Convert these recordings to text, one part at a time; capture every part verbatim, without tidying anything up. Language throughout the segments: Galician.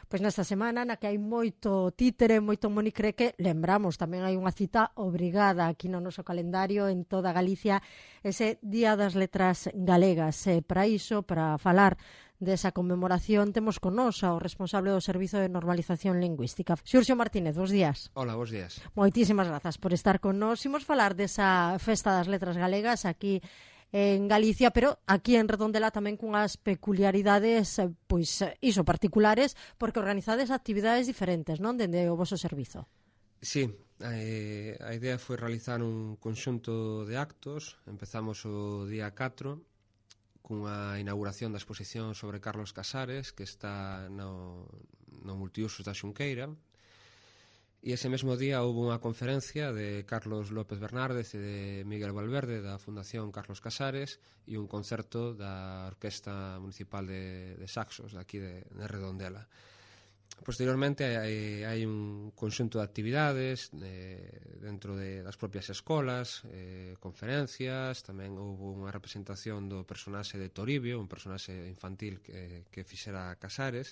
Pois nesta semana, na que hai moito títere, moito monicreque, lembramos, tamén hai unha cita obrigada aquí no noso calendario en toda Galicia, ese Día das Letras Galegas. E para iso, para falar desa conmemoración, temos con nos ao responsable do Servizo de Normalización Lingüística. Xurxo Martínez, bos días. Hola, bos días. Moitísimas grazas por estar con nos. Imos falar desa Festa das Letras Galegas aquí en Galicia, pero aquí en Redondela tamén cunhas peculiaridades, pois iso, particulares, porque organizades actividades diferentes, non, dende o voso servizo. Sí, eh, a idea foi realizar un conxunto de actos. Empezamos o día catro cunha inauguración da exposición sobre Carlos Casares, que está no, no Multiusos da Xunqueira. E ese mesmo día houve unha conferencia de Carlos López Bernárdez e de Miguel Valverde da Fundación Carlos Casares e un concerto da Orquesta Municipal de, de Saxos de aquí de, de Redondela. Posteriormente hai, hai un conxunto de actividades eh, dentro de, das propias escolas, eh, conferencias, tamén houve unha representación do personaxe de Toribio, un personaxe infantil que, que fixera Casares.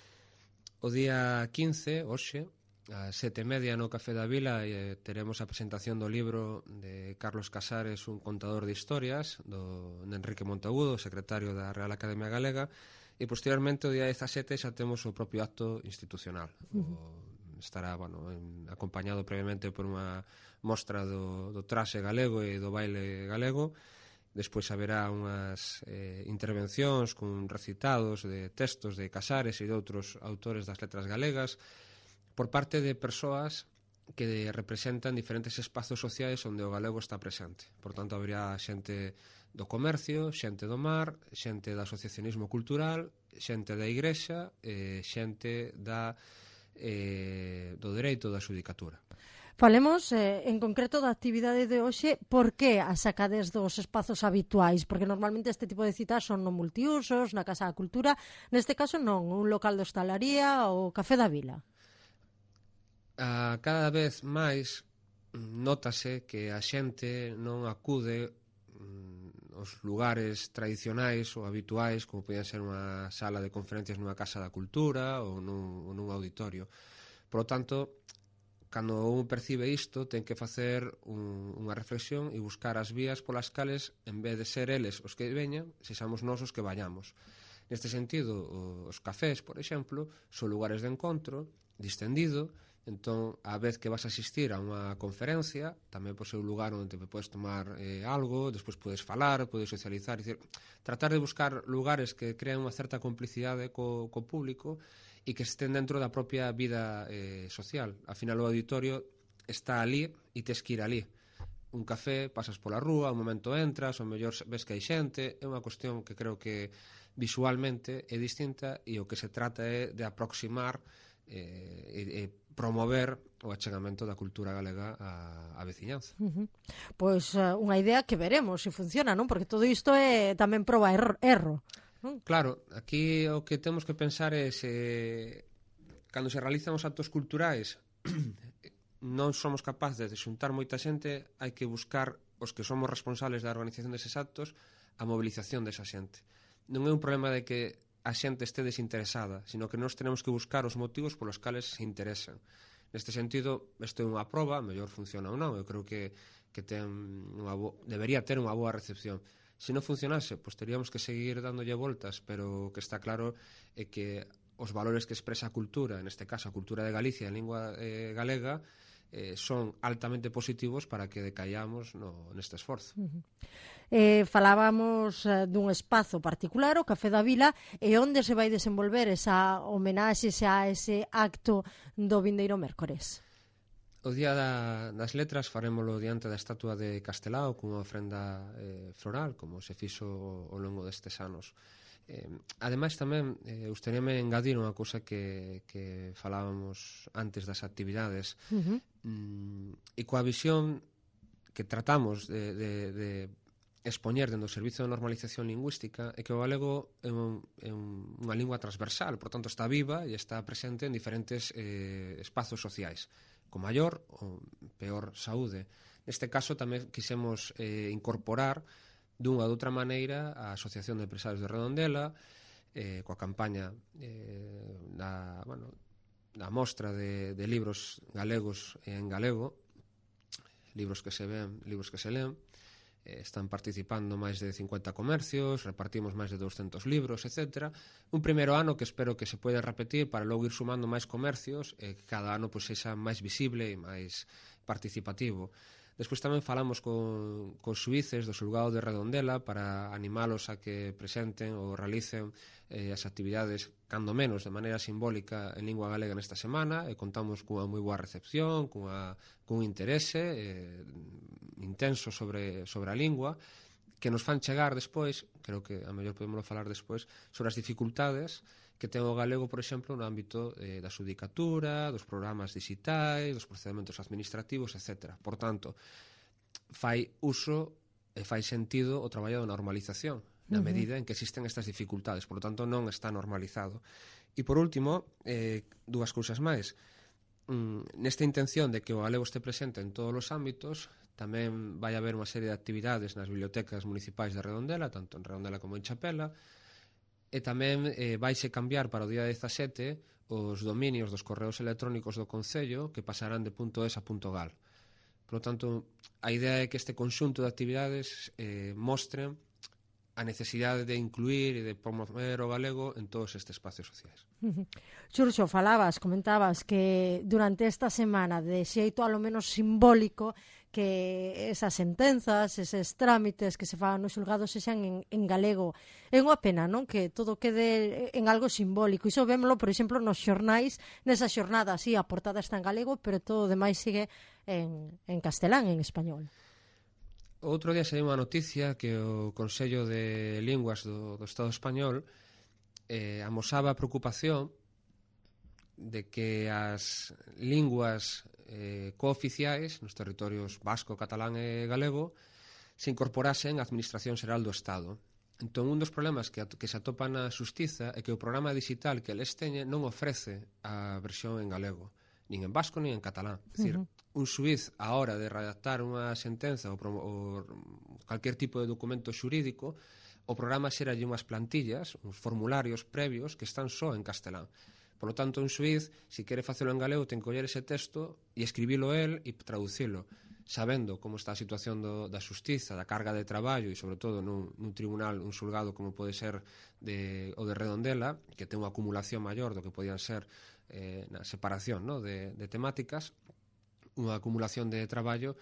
O día quince, hoxe, a sete e media no Café da Vila, eh, teremos a presentación do libro de Carlos Casares, un contador de historias, do, de Enrique Montagudo, secretario da Real Academia Galega, e posteriormente o día dezasete xa temos o propio acto institucional. Uh-huh. O, estará, bueno, en, acompañado previamente por unha mostra do, do traxe galego e do baile galego. Despois haberá unhas eh, intervencións con recitados de textos de Casares e de outros autores das letras galegas, por parte de persoas que representan diferentes espazos sociais onde o galego está presente. Por tanto, haberá xente do comercio, xente do mar, xente do asociacionismo cultural, xente da igrexa e xente da, eh, do dereito da xudicatura. Falemos eh, en concreto da actividade de hoxe. Por que a sacades dos espazos habituais? Porque normalmente este tipo de citas son no Multiusos, na Casa da Cultura. Neste caso non, un local de hostalaría ou Café da Vila. A cada vez máis nótase que a xente non acude mm, aos lugares tradicionais ou habituais, como podían ser unha sala de conferencias nunha Casa da Cultura ou nun, ou nun auditorio. Por lo tanto, cando un percibe isto, ten que facer un, unha reflexión e buscar as vías polas cales, en vez de ser eles os que veñan, sexamos nós os que vayamos. Neste sentido, os cafés, por exemplo, son lugares de encontro distendido. Entón, a vez que vas a asistir a unha conferencia, tamén pode ser un lugar onde te podes tomar eh, algo, despois podes falar, podes socializar, decir, tratar de buscar lugares que crean unha certa complicidade co, co público e que estén dentro da propia vida eh, social. Al final o auditorio está ali e tes que ir ali. Un café, pasas pola rúa, un momento entras, ou mellor ves que hai xente, é unha cuestión que creo que visualmente é distinta e o que se trata é de aproximar eh, e, e promover o achegamento da cultura galega á, á veciñanza. Uh-huh. Pois uh, unha idea que veremos se funciona, non? Porque todo isto é tamén proba erro, erro non? Claro, aquí o que temos que pensar é se cando se realizan os actos culturais non somos capaces de xuntar moita xente, hai que buscar os que somos responsables da organización deses actos a movilización desa xente. Non é un problema de que a xente este desinteresada, sino que nós tenemos que buscar os motivos polos cales se interesan. Neste sentido, isto é unha proba, mellor funciona ou non, eu creo que, que ten unha bo... debería ter unha boa recepción. Se non funcionase, pois teríamos que seguir dándolle voltas, pero o que está claro é que os valores que expresa a cultura, neste caso a cultura de Galicia en lingua eh, galega, eh, son altamente positivos para que decaiamos no, neste esforzo. Uh-huh. Eh, falábamos eh, dun espazo particular, o Café da Vila, e onde se vai desenvolver esa homenaxe a ese acto do vindeiro mércores? O Día da, das Letras farémolo diante da estatua de Castelao cunha ofrenda eh, floral, como se fixo ao longo destes anos. Eh, ademais tamén eh, gustaríame engadir unha cousa que, que falábamos antes das actividades. Uh-huh. mm, e coa visión que tratamos de, de, de expoñer dentro do Servizo de Normalización Lingüística é que o galego é, un, é un, unha lingua transversal, por tanto está viva e está presente en diferentes eh, espazos sociais, con maior ou peor saúde. Neste caso tamén quisemos eh, incorporar dunha ou doutra maneira a Asociación de Empresarios de Redondela, eh, coa campaña eh, da, bueno, da mostra de, de libros galegos en galego, libros que se ven, libros que se leen. Eh, están participando máis de cincuenta comercios, repartimos máis de douscentos libros, etcétera. Un primeiro ano que espero que se poida repetir para logo ir sumando máis comercios e que cada ano pois, sexa máis visible e máis participativo. Despois tamén falamos con, con suíces do xulgado de Redondela para animalos a que presenten ou realicen eh, as actividades, cando menos, de maneira simbólica en lingua galega nesta semana, e contamos cunha moi boa recepción, cunha, cun interese eh, intenso sobre, sobre a lingua, que nos fan chegar despois, creo que a mellor podemos falar despois, sobre as dificultades que ten o galego, por exemplo, no ámbito eh, da xudicatura, dos programas digitais, dos procedementos administrativos, etcétera. Por tanto, fai uso e fai sentido o traballo da normalización, na medida en que existen estas dificultades. Por tanto, non está normalizado. E, por último, eh, dúas cousas máis. Mm, nesta intención de que o galego este presente en todos os ámbitos, tamén vai haber unha serie de actividades nas bibliotecas municipais de Redondela, tanto en Redondela como en Chapela, e tamén eh, vaise cambiar para o día dezasete os dominios dos correos electrónicos do Concello que pasarán de .es a .gal. Por lo tanto, a idea é que este conxunto de actividades eh, mostren a necesidade de incluir e de promover o galego en todos estes espacios sociais. Xurxo, falabas, comentabas que durante esta semana, de xeito a lo menos simbólico, que esas sentenzas, eses trámites que se fagan nos xulgados sexan en, en galego. É unha pena, non? Que todo quede en algo simbólico. Iso vémolo, por exemplo, nos xornais, nesa xornada, así, a portada está en galego, pero todo o demais sigue en, en castelán, en español. Outro día saiu unha noticia que o Consello de Linguas do, do Estado español eh, amosaba a preocupación de que as linguas eh, cooficiais nos territorios vasco, catalán e galego se incorporasen á Administración Xeral do Estado. Entón, un dos problemas que, que se atopa na Xustiza é que o programa digital que eles teñen non ofrece a versión en galego, nin en vasco nin en catalán. É dicir, uh -huh. un xuiz a hora de redactar unha sentenza ou, ou calquer tipo de documento xurídico, o programa xeralle unhas plantillas, uns formularios previos que están só en castelán. Por lo tanto, un xuiz, se quere facelo en galego, ten que coller ese texto e escribilo el e traducilo, sabendo como está a situación do, da xustiza, da carga de traballo e, sobre todo, nun, nun tribunal, un xulgado como pode ser de, o de Redondela, que ten unha acumulación maior do que podían ser eh, na separación, no? de, de temáticas, unha acumulación de traballo.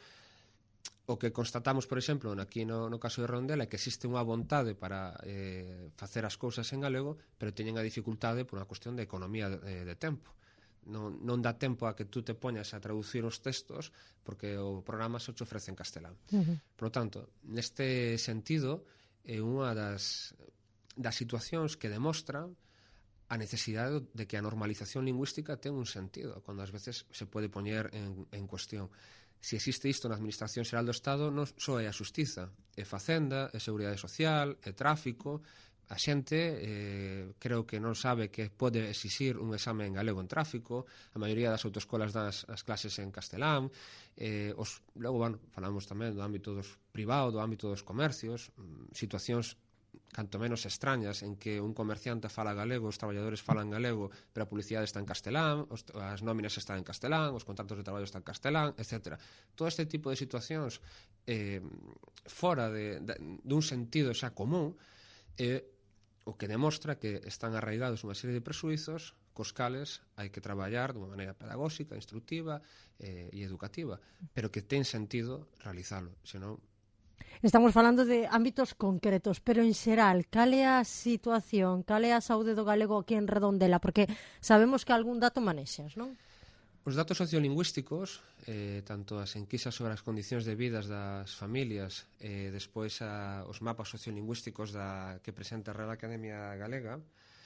O que constatamos, por exemplo, aquí no, no caso de Redondela é que existe unha vontade para eh, facer as cousas en galego, pero teñen a dificultade por unha cuestión de economía de, de tempo. Non, non dá tempo a que tú te poñas a traducir os textos porque o programa só te ofrece en castelán. Uh -huh. Por lo tanto, neste sentido, é unha das, das situacións que demostran a necesidade de que a normalización lingüística ten un sentido, cando ás veces se pode poñer en, en cuestión. Se existe isto na Administración Xeral do Estado, non só é a Xustiza, é Facenda, é Seguridade Social, é Tráfico. A xente eh, creo que non sabe que pode exixir un exame en galego en tráfico. A maioría das autoescolas dan as, as clases en castelán. Eh, os, logo, bueno, falamos tamén do ámbito dos privado, do ámbito dos comercios, situacións canto menos extrañas en que un comerciante fala galego, os traballadores falan galego, pero a publicidade está en castelán, os, as nóminas están en castelán, os contratos de traballo están en castelán, etcétera. Todo este tipo de situacións eh, fora de, de, dun sentido xa común, eh, o que demostra que están arraigados unha serie de presuizos cos cales hai que traballar dunha maneira pedagóxica, instructiva eh, e educativa, pero que ten sentido realizalo, senón. Estamos falando de ámbitos concretos, pero en xeral, cal é a situación, cal é a saúde do galego aquí en Redondela? Porque sabemos que algún dato manexas, non? Os datos sociolingüísticos, eh, tanto as enquisas sobre as condicións de vidas das familias, eh, despois a, os mapas sociolingüísticos da, que presenta a Real Academia Galega,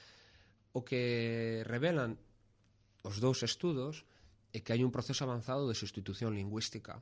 o que revelan os dous estudos é que hai un proceso avanzado de sustitución lingüística.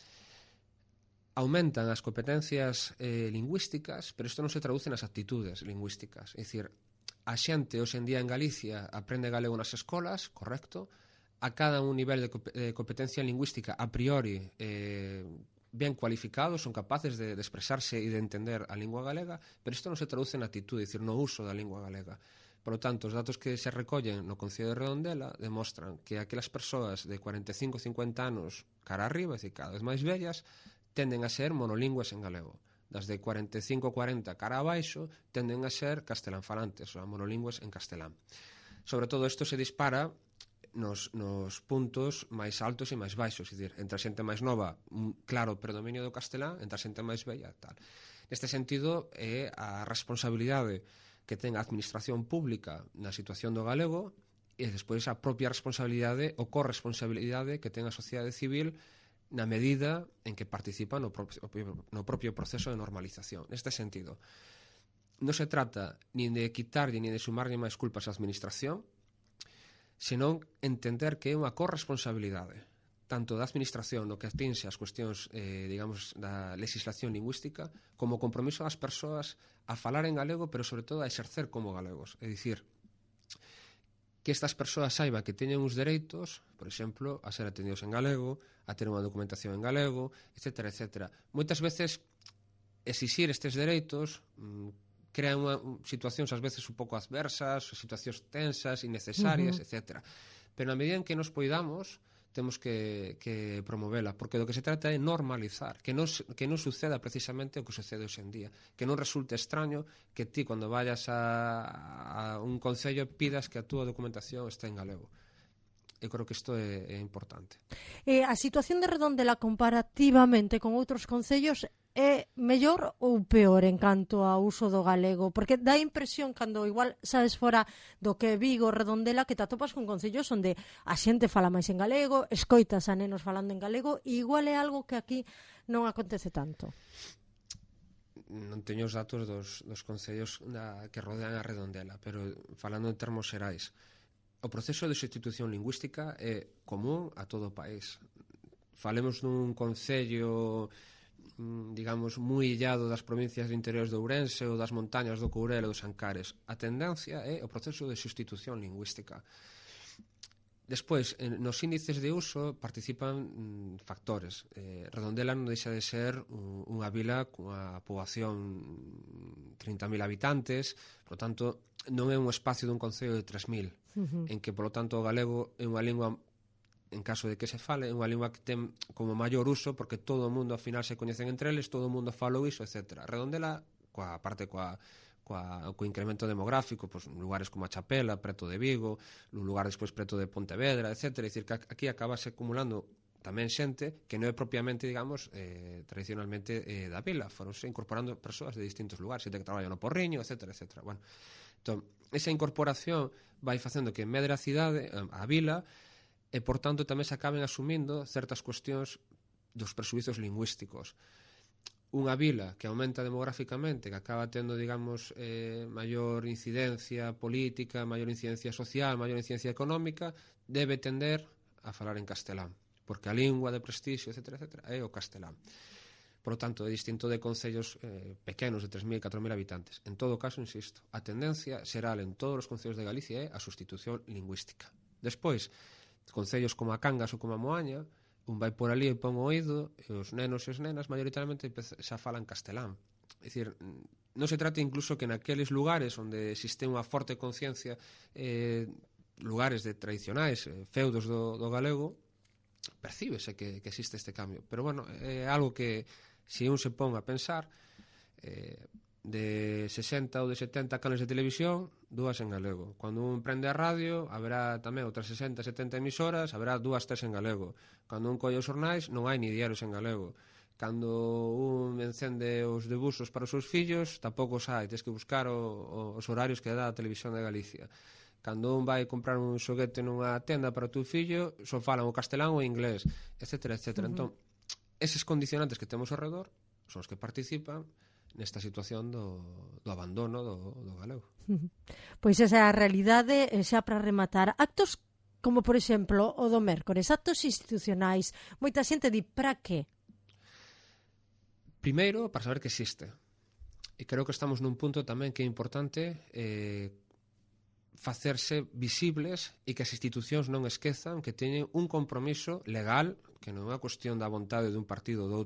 Aumentan as competencias eh, lingüísticas, pero isto non se traduce nas actitudes lingüísticas. É dicir, a xente hoxe en día en Galicia aprende galego nas escolas, correcto, a cada un nivel de competencia lingüística a priori eh, ben cualificados, son capaces de, de expresarse e de entender a lingua galega, pero isto non se traduce na actitude, é dicir, no uso da lingua galega. Por lo tanto, os datos que se recollen no Concello de Redondela demostran que aquelas persoas de cuarenta e cinco a cincuenta anos cara arriba, é dicir, cada vez máis vellas, tenden a ser monolingües en galego. Das de cuarenta e cinco a cuarenta cara abaixo tenden a ser castelánfalantes, ou monolingües en castelán. Sobre todo isto se dispara nos, nos puntos máis altos e máis baixos, é dicir, entre a xente máis nova, un claro predominio do castelán, entre a xente máis bella, tal. Neste sentido, é a responsabilidade que ten a administración pública na situación do galego e despois a propia responsabilidade ou corresponsabilidade que ten a sociedade civil na medida en que participa no propio, no propio proceso de normalización. Neste sentido, non se trata nin de quitarlle nin de sumarlle máis culpas á administración, senón entender que é unha corresponsabilidade tanto da administración no que atinxe as cuestións eh, digamos, da legislación lingüística como compromiso das persoas a falar en galego, pero sobre todo a exercer como galegos. É dicir, que estas persoas saiban que teñen uns dereitos, por exemplo, a ser atendidos en galego, a ter unha documentación en galego, etcétera, etcétera. Moitas veces exixir estes dereitos mmm, crea unha, situacións ás veces un pouco adversas, situacións tensas, innecesarias, uh-huh. etcétera. Pero na medida en que nos poidamos, temos que, que promovela, porque do que se trata é normalizar, que non, que non suceda precisamente o que sucede hoxe en día, que non resulte extraño que ti, cando vayas a, a un concello, pidas que a túa documentación este en galego. Eu creo que isto é, é importante. Eh, a situación de Redondela comparativamente con outros concellos é mellor ou peor en canto ao uso do galego? Porque dá a impresión, cando igual sabes fora do que Vigo, Redondela, que te atopas con concellos onde a xente fala máis en galego, escoitas a nenos falando en galego, e igual é algo que aquí non acontece tanto. Non teño os datos dos, dos concellos da, que rodean a Redondela, pero falando en termos xerais, o proceso de sustitución lingüística é común a todo o país. Falemos dun concello, digamos, moi illado das provincias de interiores de Ourense ou das montañas do Courel ou dos Ancares. A tendencia é o proceso de sustitución lingüística. Despois, nos índices de uso participan factores. Eh, Redondela non deixa de ser unha vila cunha poboación trinta mil habitantes, por lo tanto, non é un espacio dun concello de tres mil, uh-huh. en que, por lo tanto, o galego é unha lingua, en caso de que se fale, é unha lingua que ten como maior uso, porque todo o mundo, ao final, se coñecen entre eles, todo o mundo fala iso, etcétera. Redondela, coa parte coa coa, co incremento demográfico, pois, en lugares como a Chapela, preto de Vigo, nun lugar despois preto de Pontevedra, etcétera. É dicir, que aquí acabase acumulando tamén xente que non é propiamente, digamos, eh, tradicionalmente eh, da vila, foronse incorporando persoas de distintos lugares, xente que traballa no Porriño, etcétera, etcétera. Bueno, entón, esa incorporación vai facendo que medre a cidade, a vila, e, por tanto, tamén se acaben asumindo certas cuestións dos presuizos lingüísticos. Unha vila que aumenta demográficamente, que acaba tendo, digamos, eh, maior incidencia política, maior incidencia social, maior incidencia económica, debe tender a falar en castelán, porque a lingua de prestixio, etcétera, etcétera, é o castelán. Por lo tanto, é distinto de concellos eh, pequenos de tres mil, catro mil habitantes. En todo caso, insisto, a tendencia xeral en todos os concellos de Galicia é a sustitución lingüística. Despois, concellos como a Cangas ou como a Moaña, un vai por ali e pon o oído, e os nenos e as nenas maioritariamente xa falan castelán. É dicir, non se trata incluso que naqueles lugares onde existe unha forte conciencia, eh, lugares de tradicionais, eh, feudos do, do galego, percíbese que, que existe este cambio. Pero, bueno, é algo que, se un se pon a pensar, eh, de sesenta ou de setenta canales de televisión, dúas en galego. Cando un prende a radio, haberá tamén outras sesenta, setenta emisoras, haberá dúas, tres en galego. Cando un colle os xornais, non hai ni diarios en galego. Cando un encende os debuxos para os seus fillos, tampouco os hai, tens que buscar o, o, os horarios que dá a televisión de Galicia. Cando un vai comprar un xoguete nunha tenda para o teu fillo, só falan o castelán ou o inglés, etcétera, etcétera. Uh-huh. Entón, eses condicionantes que temos ao redor son os que participan nesta situación do, do abandono do, do galego. Pois esa é a realidade. Xa para rematar, actos como, por exemplo, o do mércores, actos institucionais, moita xente di, para que? Primeiro, para saber que existe. E creo que estamos nun punto tamén que é importante eh, facerse visibles e que as institucións non esquezan que teñen un compromiso legal, que non é unha cuestión da vontade dun partido ou do outro,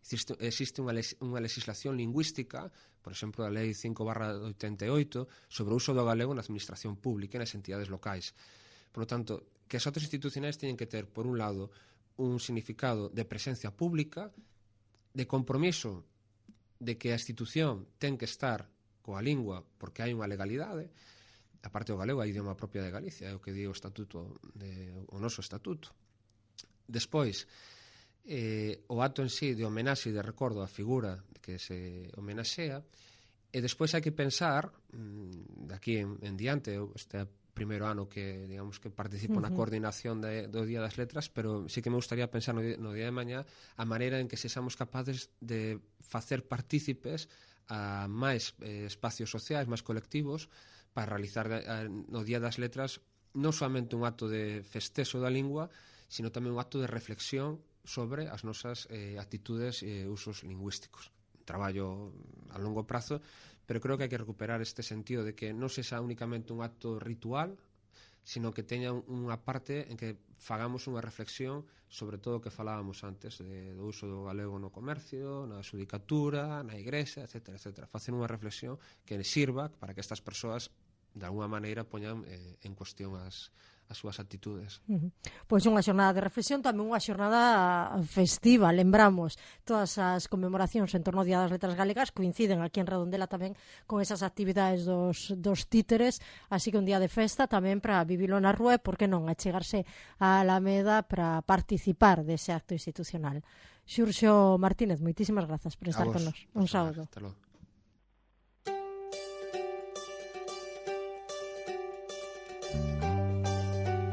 Existe, existe unha, les, unha legislación lingüística, por exemplo, a Lei cinco barra oitenta e oito, sobre o uso do galego na administración pública e nas entidades locais. Por lo tanto, que as autos institucionais teñen que ter, por un lado, un significado de presencia pública, de compromiso de que a institución ten que estar coa lingua porque hai unha legalidade. A parte do galego, a idioma propia de Galicia, é o que di o estatuto de, o noso estatuto. Despois, eh, o acto en sí de homenaxe e de recordo á figura que se homenaxea, e despois hai que pensar, de aquí en, en diante, este primeiro ano que, digamos, que participo uh-huh. na coordinación de, do Día das Letras, pero sí que me gustaría pensar no, no día de mañá a maneira en que sexamos capaces de facer partícipes a máis eh, espacios sociais, máis colectivos, para realizar a, no Día das Letras non somente un acto de festexo da lingua, sino tamén un acto de reflexión sobre as nosas eh, actitudes e usos lingüísticos. Un traballo a longo prazo, pero creo que hai que recuperar este sentido de que non sexa únicamente un acto ritual, sino que teña unha parte en que fagamos unha reflexión sobre todo o que falábamos antes de, do uso do galego no comercio, na xudicatura, na igrexa, etcétera, etcétera. Facer unha reflexión que sirva para que estas persoas de alguna maneira poñan eh, en cuestión as, as súas actitudes. Uh-huh. Pois unha xornada de reflexión, tamén unha xornada festiva, lembramos, todas as conmemoracións en torno ao Día das Letras Galegas coinciden aquí en Redondela tamén con esas actividades dos, dos títeres, así que un día de festa tamén para vivilo na rúa e, por que non, achegarse á Alameda para participar dese acto institucional. Xurxo Martínez, moitísimas grazas por estar con nos. Un sábado. Hasta logo.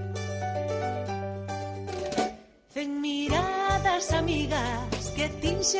Cen miradas amigas que tinxe